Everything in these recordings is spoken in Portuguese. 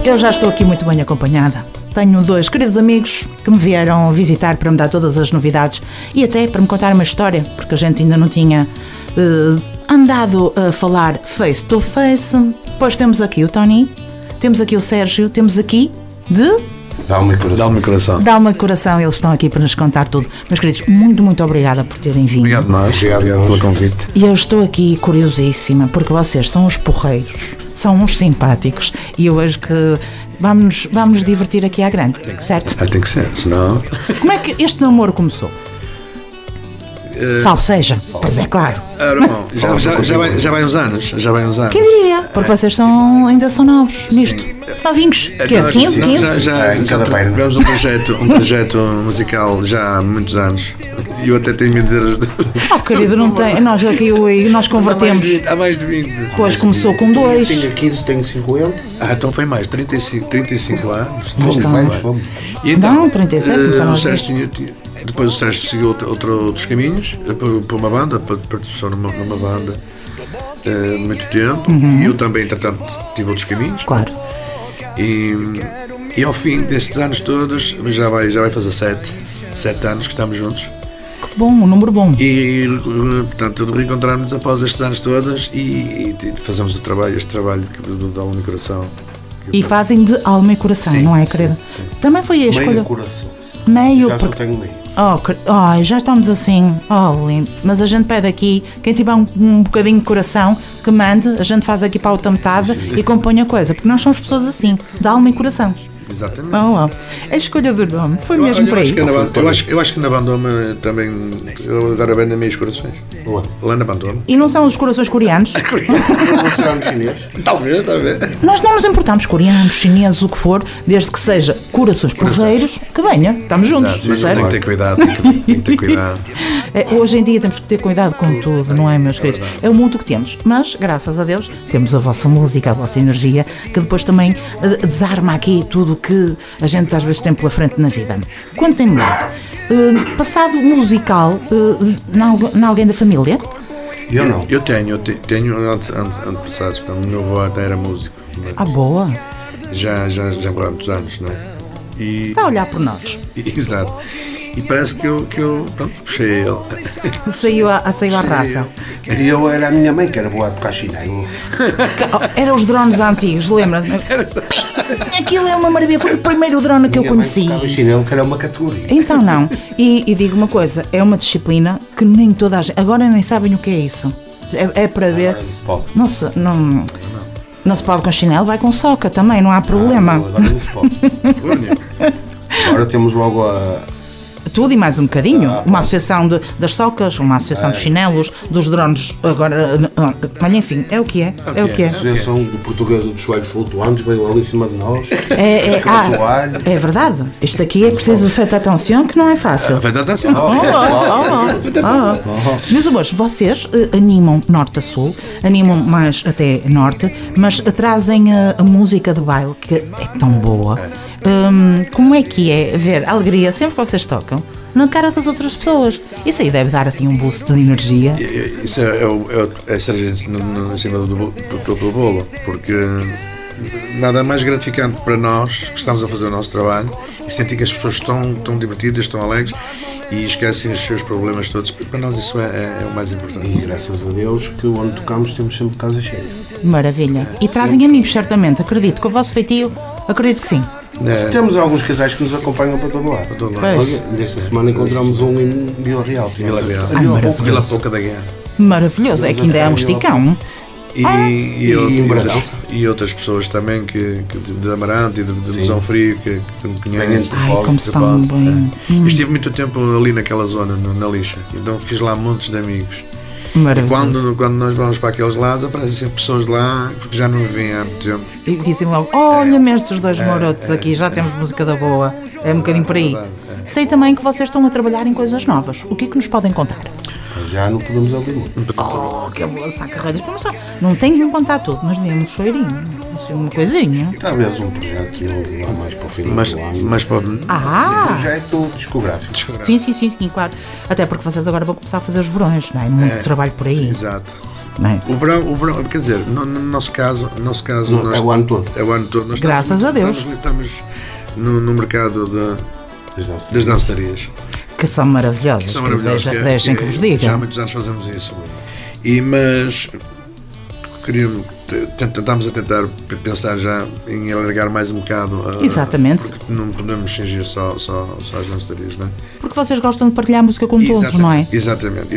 eu já estou aqui muito bem acompanhada. Tenho 2 queridos amigos que me vieram visitar para me dar todas as novidades e até para me contar uma história, porque a gente ainda não tinha andado a falar face to face. Depois temos aqui o Tony, temos aqui o Sérgio, temos aqui Dá-me coração. Dá-me coração, eles estão aqui para nos contar tudo. Meus queridos, muito obrigada por terem vindo. Obrigado nós, obrigado pelo convite. E eu estou aqui curiosíssima, porque vocês são os porreiros, são uns simpáticos e eu acho que vamos nos divertir aqui à grande, certo? Tem que ser, senão... Como é que este namoro começou? Salve seja, pois é claro. Bom, já vai uns anos. Que diria, porque vocês ainda são novos nisto. Novinhos, que é 15? Já tivemos um projeto musical já há muitos anos. E eu até tenho medo de dizer... Oh querido, não tem, nós convertemos. Há mais de 20. Depois começou com 2. Tinha 15, tenho 50. Então foi mais, 35 anos. E então, não, 37, começaram o Sérgio depois o Sérgio seguiu outros caminhos, para uma banda, para participar numa banda muito tempo. E eu também, entretanto, tive outros caminhos. Claro. E ao fim destes anos todos, já vai fazer 7 anos que estamos juntos. Que bom, um número bom. E, portanto, reencontrarmos após estes anos todos e fazemos este trabalho de alma e coração. E fazem de alma e coração, sim, não é, querida? Sim. Também foi a escolha. Meio coração. Meio, já porque... só tenho meio. Já estamos assim, lindo. Mas a gente pede aqui, quem tiver um bocadinho de coração, que mande, a gente faz aqui para a outra metade e compõe a coisa, porque nós somos pessoas assim, de alma e coração. Exatamente. A escolha do nome foi mesmo por aí. Eu acho que na Bandoma também, eu agora vendo a meios corações. Lá na Bandoma. E não são os corações coreanos? Não será no chinês? Talvez. Nós não nos importamos, coreanos, chineses, o que for, desde que seja corações porreiros, que venha, estamos juntos. Mas tem que ter cuidado, tem que ter cuidado. Hoje em dia temos que ter cuidado com tudo, não é, meus queridos? É o mundo que temos, mas graças a Deus temos a vossa música, a vossa energia, que depois também desarma aqui tudo que a gente às vezes tem pela frente na vida. Contem-me lá, passado musical, em alguém da família? Eu não. Eu tenho antepassados, portanto, o meu avô até era músico. Boa. Já há muitos anos, não é? Está a olhar por nós. Exato. E parece que eu pronto, puxei ele. Saiu à raça. E eu era a minha mãe que era boa a tocar chinelo. Eram os drones antigos, lembra-te? Aquilo é uma maravilha, foi o primeiro drone que eu conheci. Tocava chinelo, que era uma categoria. Então não. E digo uma coisa, é uma disciplina que nem toda a gente... Agora nem sabem o que é isso. É para ver... Agora não se pode. Não se pode com chinelo, vai com soca também, não há problema. Agora não se pode. Agora temos logo a... Tudo e mais um bocadinho. Uma associação das socas, uma associação de chinelos, dos drones, agora... Mas enfim, é o que é. É o que é. A Associação do Portuguesa dos Joelhos Flutuantes veio logo em cima de nós. É verdade. Isto aqui é preciso feita atenção, que não é fácil. Feita atenção. Meus amores, vocês animam norte a sul, animam mais até norte, mas trazem a música de baile, que é tão boa. Como é que é ver a alegria sempre que vocês tocam na cara das outras pessoas? Isso aí deve dar assim um boost de energia. Isso é cereja em cima do bolo, porque nada mais gratificante para nós que estamos a fazer o nosso trabalho e sentir que as pessoas estão divertidas, estão alegres e esquecem os seus problemas todos. Para nós isso é o mais importante. E graças a Deus que onde tocamos temos sempre casa cheia. Maravilha. E trazem amigos, certamente. Acredito que o vosso feitio, acredito que sim. Temos alguns casais que nos acompanham para todo lado. Pois. Esta semana encontramos um em Vila Real. Vila Pouca da Guerra. Maravilhoso. É que ainda é um esticão. E outras pessoas também de Amarante e de Mesão Frio que me conhecem. Ai, como estão bem. Eu estive muito tempo ali naquela zona, na Lixa, então fiz lá montes de amigos. E quando nós vamos para aqueles lados, aparecem sempre pessoas lá, porque já não vêm há muito tempo. E dizem logo, olha-me estes dois marotos aqui, já temos música da boa. É um bocadinho por aí. Sei também que vocês estão a trabalhar em coisas novas. O que é que nos podem contar? Já não podemos ouvir muito. Que boa sacarreiras. Não tem que me contar tudo, mas dê-me um cheirinho, assim, uma coisinha. Talvez um projeto lá mais para o final do ano. Mas pode... Um projeto discográfico. Sim, claro. Até porque vocês agora vão começar a fazer os verões, não é? Muito trabalho por aí. Exato. não é? O verão, quer dizer, no nosso caso nós, É o ano todo. é o ano todo. Nós Graças a Deus. Estamos no mercado das dancetarias. Que são maravilhosas. Que são maravilhosas. Deixem que vos Já há diga. muitos anos fazemos isso. Mas estamos a tentar pensar já em alargar mais um bocado. Exatamente. Porque não podemos fingir só às dancetarias, não é? Porque vocês gostam de partilhar música com todos, não é? Exatamente.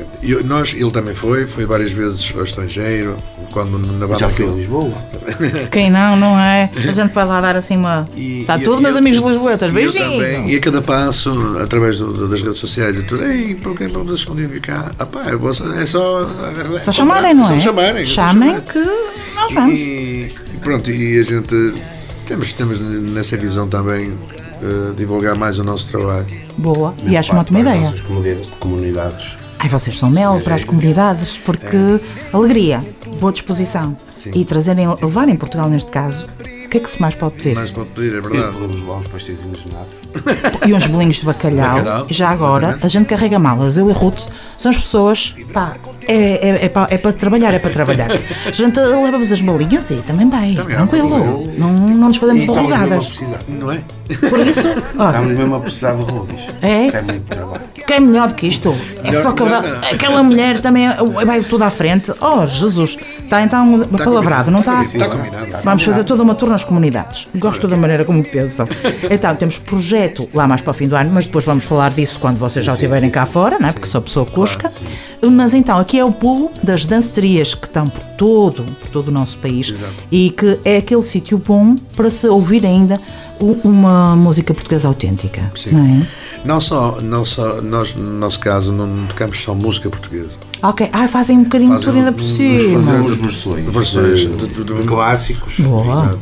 Ele também foi várias vezes ao estrangeiro, quando na banda Já fui a Lisboa. Quem não é? A gente vai lá dar assim uma. Está tudo, meus amigos lisboetas, beijinhos. E a cada passo, através das redes sociais e tudo, ei, porque vocês podiam vir cá? É Só chamarem, não é? Só chamarem. Chamem que nós vamos. E pronto, e a gente temos nessa visão também divulgar mais o nosso trabalho. Boa, e acho uma ótima Para as ideia. nossas comunidades. Ai, vocês são mel para as comunidades, porque alegria, boa disposição Sim. e levarem Portugal neste caso, o que é que se mais pode pedir? Mais pode pedir, é E verdade. podemos levar uns pastéisinhos de nada. E uns bolinhos de bacalhau. Bacalhau, E já agora, exatamente. a gente carrega malas, eu e Ruth, são as pessoas, pá, é para trabalhar, é para trabalhar. A gente leva-vos as bolinhas e também vai, Também, tranquilo. Não nos fazemos E estamos mesmo a derrogadas. precisar. Não é? Por isso, ó, Estamos mesmo a precisar de rolos. É? É muito trabalho. que é melhor do que isto? É só que aquela mulher também vai tudo à frente. Oh, Jesus, está então palavrado, não está? Está combinado. Vamos fazer toda uma tour nas comunidades. Gosto da maneira como pensam. Então, temos projeto lá mais para o fim do ano, mas depois vamos falar disso quando vocês já estiverem cá fora, não é? Porque sou pessoa cusca. Mas então, aqui é o pulo das danceterias que estão por todo o nosso país. Exato. E que é aquele sítio bom para se ouvir ainda uma música portuguesa autêntica. Sim. Não é? Não só nós, no nosso caso, não tocamos só música portuguesa. Ok, fazem um bocadinho tudo ainda por cima. Fazemos versões. Versões de clássicos. Boa.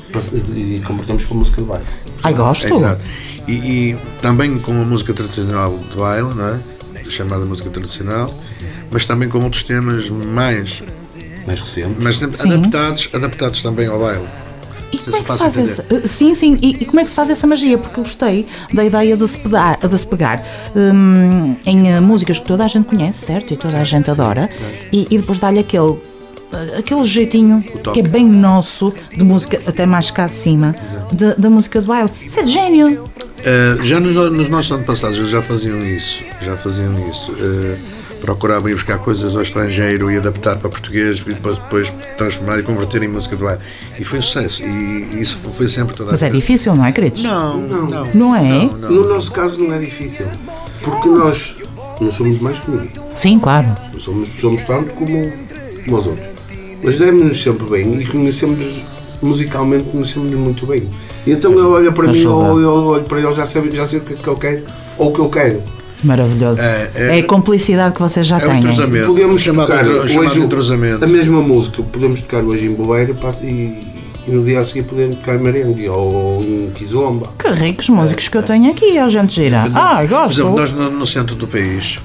E convertemos para música de baile. Ai, gosto. Exato. E também com a música tradicional de baile, não é? Chamada música tradicional, mas também com outros temas mais recentes. mas sempre Sim. adaptados também ao baile. E Não sei como é se que se faço faz entender. essa? Sim. E como é que se faz essa magia? Porque eu gostei da ideia de se pegar em músicas que toda a gente conhece, certo? E toda a gente adora. E depois dar-lhe aquele jeitinho que é bem nosso de música, até mais cá de cima, da música de baile. Isso é de gênio. Já nos nossos anos passados eles já faziam isso. Procuravam ir buscar coisas ao estrangeiro e adaptar para português e depois transformar e converter em música de baile. E foi um sucesso. E isso foi sempre toda a Mas é vida. difícil, não é, queridos? Não é? No nosso caso não é difícil. Porque nós não somos mais que ninguém. Sim, claro. Somos tanto como os outros. Mas demos-nos sempre bem e conhecemos-nos musicalmente, conhecemos-nos muito bem. E então ele olha para mim, ou eu olho para ele, já sei o que é que eu quero ou o que eu quero. Maravilhoso. É a cumplicidade que vocês já É o têm. entrosamento. Podemos chamado tocar entrosamento. a mesma música, podemos tocar hoje em Boeira e no dia a seguir podemos tocar em merengue ou em kizomba. Que ricos músicos que eu tenho aqui, a gente gira. Por Gosto. exemplo, nós no centro do país,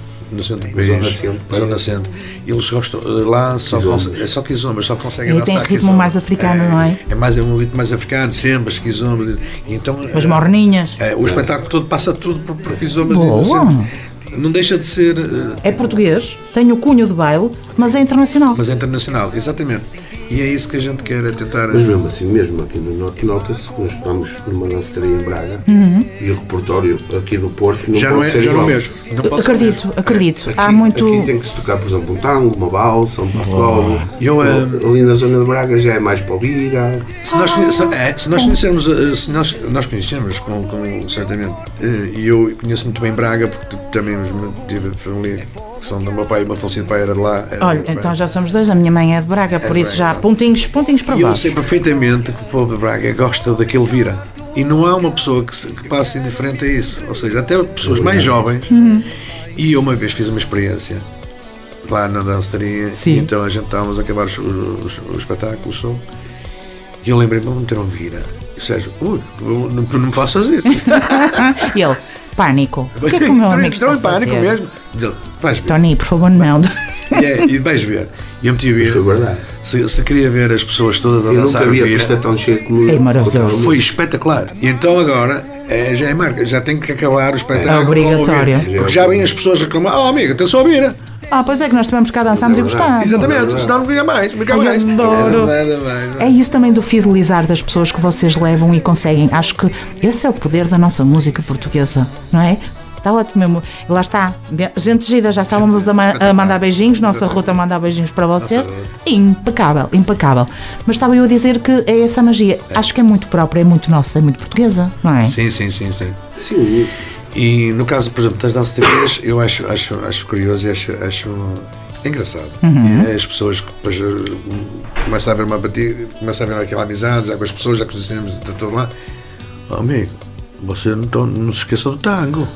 Zona Centro, eles gostam, lá é só quizombas, só conseguem E dançar tem ritmo kizomba. mais africano, não é? É um ritmo mais africano, sempre, as quizombas. Então, As morninhas. o espetáculo todo passa tudo por quizombas. Boa. Não deixa de ser, É português, tem o cunho de baile, mas é internacional. mas é internacional, exatamente. E é isso que a gente quer, é tentar. Mas mesmo assim, mesmo aqui no Norte, nota-se que nós estamos numa danceteria em Braga e o repertório aqui do Porto não já pode não é ser já igual. não mesmo. Não pode ser Acredito. Aqui, Há muito. aqui tem que se tocar, por exemplo, um tango, uma balsa, um passo doble. Eu, Ali na zona de Braga já é mais para o bira. Se nós conhecermos, se nós conhecemos certamente, e eu conheço muito bem Braga, porque também tive família que são do meu pai, o meu falecido pai era de lá. Olha, então já somos dois, a minha mãe é de Braga, por isso já pontinhos para E eu vós. sei perfeitamente que o povo de Braga gosta daquele vira. E não há uma pessoa que passe indiferente a isso. Ou seja, até pessoas mais jovens. E eu uma vez fiz uma experiência lá na danceteria. Sim. E então a gente estávamos a acabar o espetáculo, o show. E eu lembrei-me, vamos meter um vira. E o Sérgio, não me faças isso. E ele, pânico. O que é que o meu amigo está Entrou a em pânico fazer? mesmo. Diz ele, vais ver. Tony, por favor, não. E vais ver. E eu meti a Foi ver. verdade. Se queria ver as pessoas todas a Eu dançar nunca o vi a vira. pista tão cheia como É maravilhoso. Foi espetacular. E então agora já é marca, já tem que acabar o espetáculo. É obrigatório. com o vira. Porque já vêm as pessoas reclamar, amiga, tem só a vira. Pois é que nós tivemos cá, dançámos e gostámos. Exatamente, senão não ganha mais. Adoro. É isso também do fidelizar das pessoas que vocês levam e conseguem. Acho que esse é o poder da nossa música portuguesa, não é? Está ótimo mesmo. E lá está. Gente gira, já estávamos a mandar beijinhos. Nossa Ruta a mandar beijinhos para você. Impecável, impecável. Mas estava eu a dizer que é essa magia. Acho que é muito própria, é muito nossa, é muito portuguesa, não é? Sim. E no caso, por exemplo, das danças típicas, eu acho curioso e acho engraçado. E as pessoas que depois começam a ver uma batida, começam a ver aquela amizade, já com as pessoas, já conhecemos de todo lá. Amigo, você não se esqueça do tango.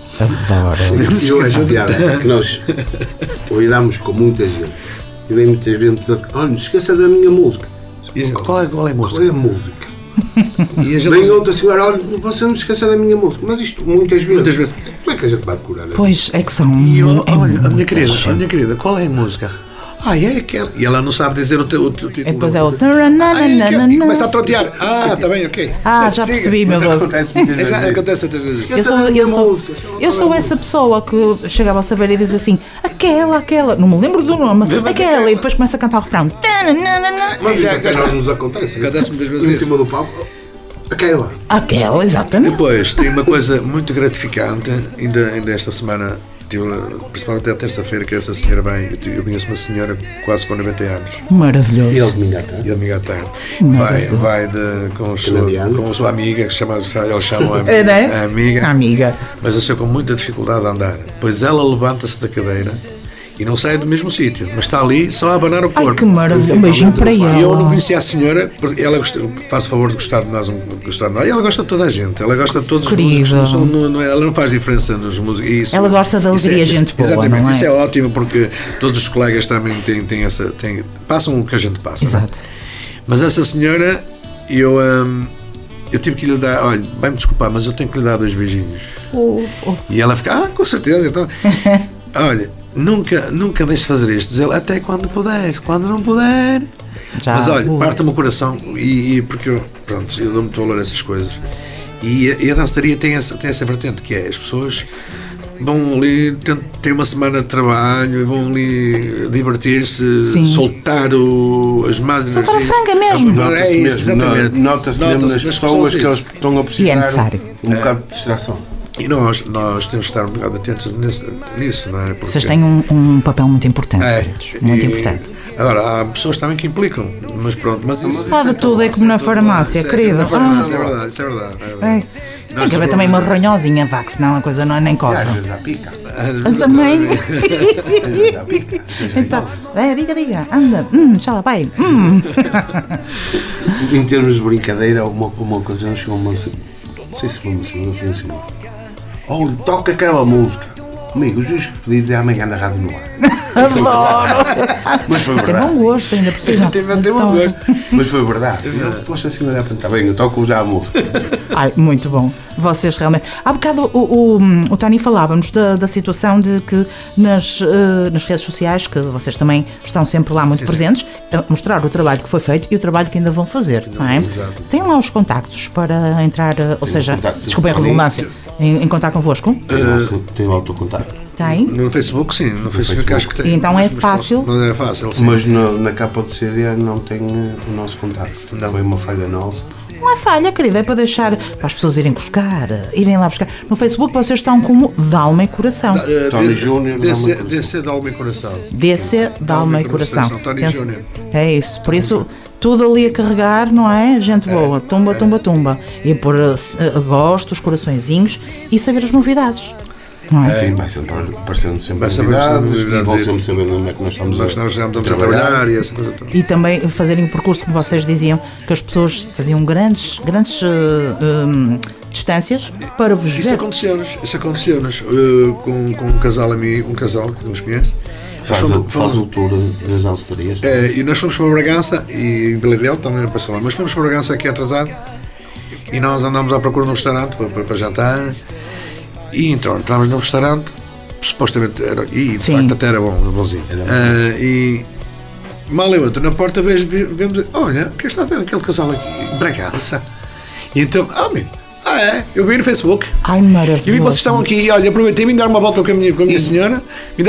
Eu acho que nós lidamos com muita gente e vem muita gente dizer, olha, não se esqueça da minha música. Qual é a música? Qual é a música? Vem outra senhora, olha, você não se esqueça da minha música. Mas isto muitas vezes. Como é que a gente vai curar? Pois é que são. Olha, a minha querida, qual é a música? É aquela. E ela não sabe dizer o título. Depois é o. E começa a trotear. Está bem, ok. Já percebi, meu Deus. Acontece muitas vezes. Eu sou essa pessoa que chegava a saber e diz assim: aquela, não me lembro do nome, aquela, e depois começa a cantar o refrão. Mas isso até nós nos acontece. Acontece muitas vezes. Em cima do palco. Aquela, exatamente. Depois tem uma coisa muito gratificante, ainda esta semana. Principalmente a terça-feira que essa senhora vem. Eu conheço uma senhora quase com 90 anos. Maravilhoso. E ele domingo à tarde. Vai com a sua amiga, que eles chamam a amiga. Mas eu sei com muita dificuldade a andar. Pois ela levanta-se da cadeira e não sai do mesmo sítio, mas está ali só a abanar o corpo. Ai, que maravilha, um beijinho para ela. E eu não conhecia a senhora, ela faz o favor de gostar de nós, e ela gosta de toda a gente, ela gosta de todos os músicos, ela não faz diferença nos músicos. Ela gosta da alegria, gente boa. Exatamente, não é? Isso é ótimo porque todos os colegas também passam o que a gente passa. Exato. Mas essa senhora, eu tive que lhe dar, olha, vai-me desculpar, mas eu tenho que lhe dar 2 beijinhos. E ela fica, com certeza, então. Olha, nunca deixe de fazer isto. Diz ele, até quando puder, quando não puder. Mas olha, parte-me o coração e porque eu dou muito valor a essas coisas. E a dançaria tem essa vertente, que é as pessoas vão ali, têm uma semana de trabalho e vão ali divertir-se, soltar as más energias. Soltar a franga mesmo. Nota-se mesmo nas pessoas que eles estão a precisar um bocado de distração. E nós temos que estar um bocado atentos nisso, não é? Porque vocês têm um papel muito importante, muito importante. Agora, há pessoas também que implicam, mas pronto. Sabe tudo, é como na farmácia, querida. Isso é verdade. Tem que haver também uma ranhosinha, vá, que senão a coisa não é nem corre. Às vezes há pica. Também. Então, diga, anda, já lá vai. Em termos de brincadeira, uma ocasião chegou uma. Não sei se foi uma segunda ou foi uma segunda. Toca aquela música. Amigo, os juízes que pedi dizer amanhã na rádio no ar. Adoro! Mas foi verdade. Tem bom gosto, ainda por cima. Tem bom gosto. Mas foi verdade. Depois assim olhar para está bem, eu toco já a música. Muito bom. Vocês realmente. Há bocado o Tony falava-nos da situação de que nas redes sociais, que vocês também estão sempre lá muito presentes, a mostrar o trabalho que foi feito e o trabalho que ainda vão fazer. Não é? Têm lá os contactos para entrar, ou seja, desculpa a redundância, em contato convosco? Tem lá o teu contacto. Tem? No Facebook, sim. No Facebook acho que tem. E então é fácil? Não é fácil, sim. Mas na capa do CD não tem o nosso contacto. Não foi uma falha nossa. Não é falha, querida, é para deixar para as pessoas irem lá buscar. No Facebook vocês estão como D'Alma e Coração. Tony Júnior. DC D'Alma e Coração. DC D'Alma e Coração. Tony Júnior. É isso, por isso tudo ali a carregar, não é? Gente boa, tumba. E pôr gostos, coraçõezinhos e saber as novidades. Não é? Sim, vai sempre aparecendo novidades e vão sempre sabendo onde é que nós estamos a trabalhar e essa coisa toda. E também fazerem o percurso, como vocês diziam, que as pessoas faziam grandes distâncias para vos ver. Isso aconteceu-nos com um casal amigo, um casal que nos conhece. Faz o tour das dançarias. E nós fomos para Bragança e em Vila Real também não passou lá, mas fomos para Bragança aqui atrasado e nós andámos à procura de um restaurante para jantar. E então entramos num restaurante, supostamente era, e de facto até era bonzinho. E mal eu entro na porta, vemos, olha, que está aquele casal aqui, Bragança. E então, Eu vi no Facebook. Ai, Eu vi que maravilhoso. vocês estavam aqui e olha, aproveitei vim dar uma volta com a minha senhora,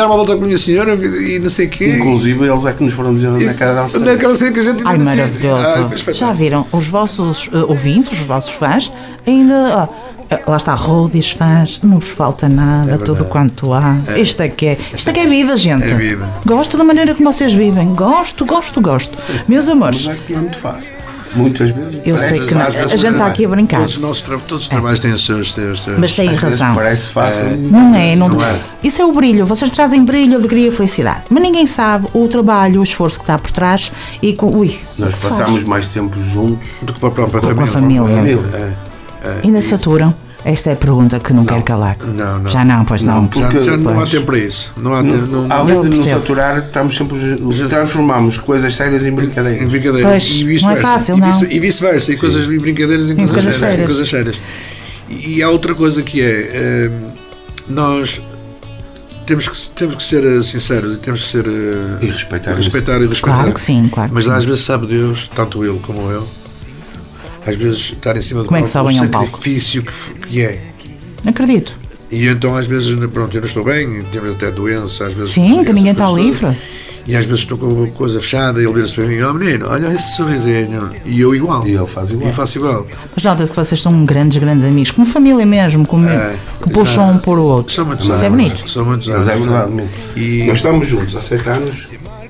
e não sei o quê. Inclusive eles é que nos foram dizer onde é que era a dança. Daquela cena que a gente Ai, ainda dizia. maravilhoso. foi espetáculo. Já viram? Os vossos ouvintes, os vossos fãs, ainda. Lá está, roadies, fãs, não vos falta nada, tudo quanto há. Isto é que é vida, gente. É vida. Gosto da maneira como vocês vivem. Gosto. Meus amores, Mas é que não é muito fácil. Muitas vezes. eu parece sei que não, fácil, a gente está aqui a brincar, Todos os trabalhos têm os seus. mas têm às vezes razão. parece fácil. Não é. é. Isso é o brilho. Vocês trazem brilho, alegria e felicidade. Mas ninguém sabe o trabalho, o esforço que está por trás e com. Nós o que se faz? passamos mais tempo juntos Do que para a própria Com a família. família. Ainda se aturam? Esta é a pergunta que não quero calar. Não. Já não, pois não. Já não há Pois. tempo para isso. Não há tempo. Além Eu de nos percebo. aturar, estamos sempre transformamos coisas sérias em Em brincadeiras. brincadeiras. Pois, E vice-versa. não é fácil, E não. E vice-versa. E coisas em brincadeiras em Em coisas sérias. coisas sérias. E há outra coisa que é. Nós temos que ser sinceros e temos que ser. E respeitar respeitar. Claro que sim, claro que Mas sim. às vezes sabe Deus, tanto ele como eu, às vezes estar em cima do Como é que palco, sobem o ao palco? sacrifício que é. Acredito. E então às vezes, pronto, eu não estou bem, temos até doença, às vezes. Sim, que essas ninguém está coisas livre. todas. E às vezes estou com a coisa fechada e ele vira-se para mim, menino, olha esse sorrisinho. E eu igual. E ele faz igual. E faço igual. Mas nota-se que vocês são grandes amigos, como família mesmo, que puxam um por o outro. São muitos Isso anos. é bonito. São muitos Mas anos. é verdade. E Nós estamos juntos há 7 anos.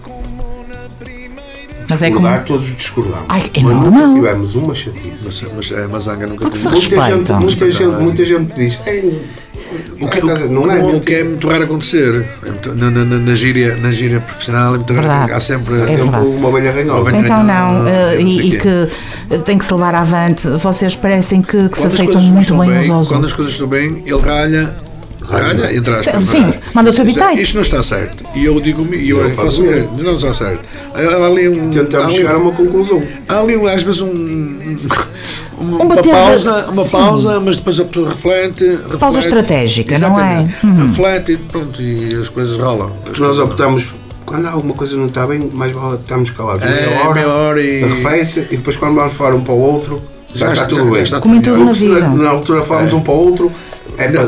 Mas é como. Discordar, todos discordamos. Ai, é mas normal. nunca tivemos uma chatice. mas zanga nunca Porque se tive. respeitam. Muita gente diz. Não é O que é muito raro acontecer. Na gíria profissional é muito raro. Verdade. Há sempre. É sempre verdade. uma ovelha ranhosa. Então não, não sei e o quê. que tem que se levar avante. Vocês parecem que se Quando as aceitam coisas muito estão bem uns aos Quando outros. as coisas estão bem, ele ralha, entre aspas. Sim, manda o seu Isto- bitite. Isto não está certo. E eu digo, e eu Eu faço faço o mesmo. Não está certo. Há ali Tentamos chegar a uma conclusão. há ali às vezes uma bater de- pausa, mas depois a pessoa reflete. Pausa estratégica, não é? Exatamente. Reflete e pronto, e as coisas rolam. Porque nós optamos, quando alguma coisa não está bem, mais vale estarmos calados. Meia hora e- arrefece, e depois quando vamos falar um para o outro, já está tudo bem. está Como em tudo na Porque se vida. na altura falamos um para o outro, Lá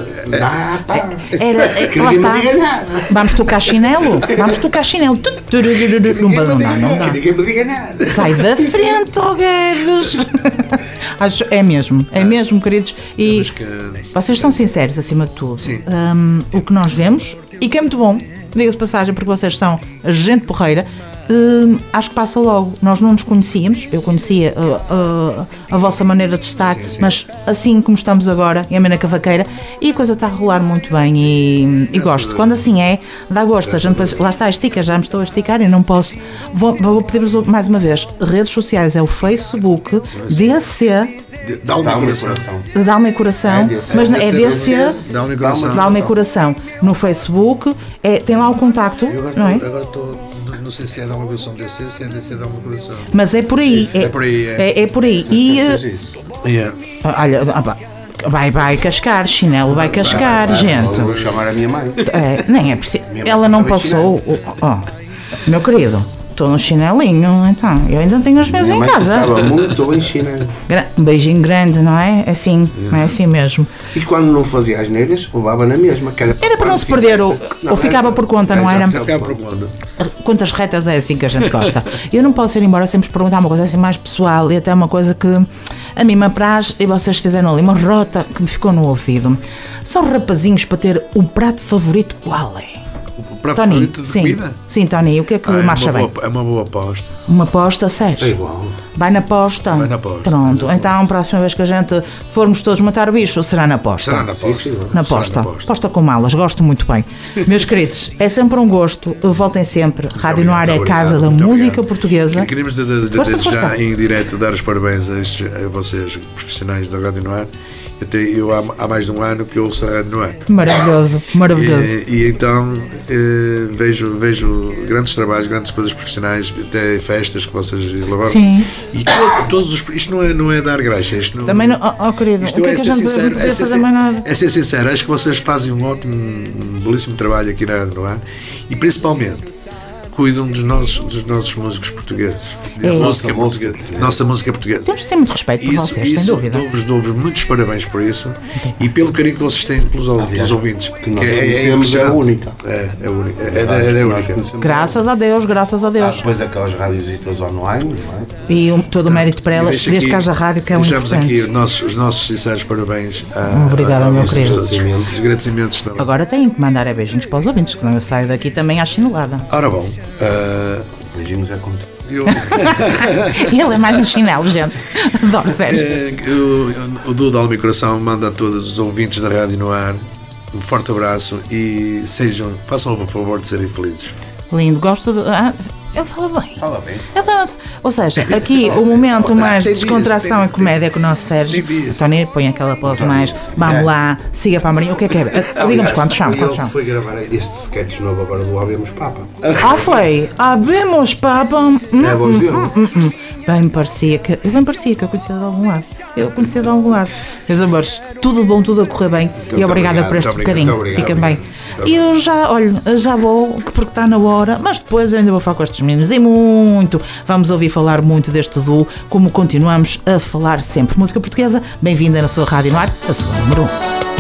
que ninguém está. me diga nada. Vamos tocar chinelo? Vamos tocar chinelo. Não dá. Ninguém me diga nada. Sai da frente, ó Guedes! É mesmo, queridos. E Temos que- vocês são sinceros acima de tudo. Sim. O que nós vemos, e que é muito bom, diga-se de passagem, porque vocês são gente porreira, acho que passa logo. Nós não nos conhecíamos, eu conhecia a vossa maneira de estar, Sim. mas assim como estamos agora, em Amena Cavaqueira, e a coisa está a rolar muito bem e gosto. Quando assim é, dá gosto. A gente depois, lá está, estica, já me estou a esticar e não posso. Vou pedir-vos mais uma vez: redes sociais é o Facebook, DC, Dá o meu Dá-me coração. coração. Dá-me coração, DC, mas é DC. Dá o meu coração. Dá-me coração no Facebook, tem lá o contacto, não é? Agora estou. Não sei se é dar uma coração DC, se é DC dar uma coração. Mas é por aí. É por aí, É por aí. E Fez isso. Yeah. olha, vai cascar, chinelo vai cascar, gente. Vou chamar a minha mãe. Nem é preciso. Minha mãe Ela não estava passou. Meu querido, estou no chinelinho, então. Eu ainda tenho os meus Minha em mãe casa. estava muito bem chinelo. Um beijinho grande, não é? Assim, é assim mesmo. E quando não fazia as neiras, levava na mesma. Que Era para não se perder, ou ficava por conta, não era? Já ficava procurando. Contas retas é assim que a gente gosta. Eu não posso ir embora sem vos perguntar uma coisa assim mais pessoal e até uma coisa que a mim me apraz e vocês fizeram ali uma rota que me ficou no ouvido. São rapazinhos para ter um prato favorito, qual é? O prato Tony, favorito de sim, comida? sim, Tony, o que é que marcha bem? É uma boa aposta. Uma aposta, É Sérgio? igual. Vai na aposta? Vai na aposta. Pronto, então, próxima vez que a gente formos todos matar o bicho, será na aposta. Será na aposta. sim. Na aposta. Aposta com malas, gosto muito bem. Meus queridos, é sempre um gosto. Voltem sempre. Rádio no Ar é a casa da música portuguesa. Queríamos Força, desde já força. em direto dar os parabéns a vocês, profissionais da Rádio no Ar. Eu há mais de um ano que ouço a Rádio no Ar. Maravilhoso, maravilhoso. E então vejo grandes trabalhos, grandes coisas profissionais, até festas que vocês levaram. Sim. E todos os. Isto não é dar graxa. Isto não, Também não. Querido, isto o que é que a ser gente sincero, podia fazer mais nada? é ser sincero. Acho que vocês fazem um belíssimo trabalho aqui na Rádio no Ar e principalmente cuidam dos nossos músicos portugueses. Nossa música portuguesa. Temos que ter muito respeito por vocês, sem dúvida. Dou-vos muitos parabéns por isso e pelo carinho que vocês têm pelos ouvintes. Que nós é a única. É a única. É a única. Graças a Deus. Depois aquelas rádios online, não é? E todo o mérito para elas, desde que haja rádio, que é o importante. Aqui os nossos sinceros parabéns. Obrigada, meu querido. Os agradecimentos também. Agora têm que mandar beijinhos para os ouvintes, senão eu saio daqui também à chinelada. Ora bom, beijinhos é contigo. Ele é mais um chinelo, gente. Adoro, Sérgio. O Duda Alma e Coração manda a todos os ouvintes da Rádio no Ar um forte abraço e façam o favor de serem felizes. Lindo, gosto de. Ele fala bem. Fala bem. Ou seja, aqui o momento mais de descontração e comédia com o nosso Sérgio. Tony põe aquela pose mais. Vamos lá, siga para a Marinha. O que é que é? Digamos quantos são? Foi ele que foi gravar este sketch novo agora do Habemos Papa. Foi? Habemos Papa. É a voz dele. Bem parecia que eu conhecia de algum lado. Meus amores, tudo bom, tudo a correr bem. E obrigada por este bocadinho. Fiquem bem. E eu já vou, porque está na hora, mas depois eu ainda vou falar com estes meninos e muito. Vamos ouvir falar muito deste duo, como continuamos a falar sempre. Música portuguesa, bem-vinda na sua Rádio no Ar, a sua número 1.